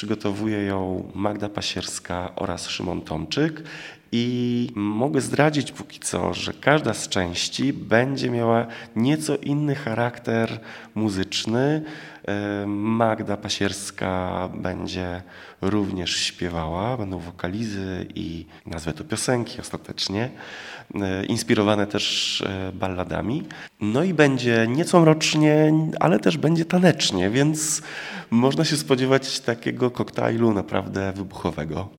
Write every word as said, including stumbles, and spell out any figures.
Przygotowuje ją Magda Pasierska oraz Szymon Tomczyk. I mogę zdradzić póki co, że każda z części będzie miała nieco inny charakter muzyczny. Magda Pasierska będzie również śpiewała, będą wokalizy i nazwę to piosenki ostatecznie, inspirowane też balladami. No i będzie nieco mrocznie, ale też będzie tanecznie, więc można się spodziewać takiego koktajlu naprawdę wybuchowego.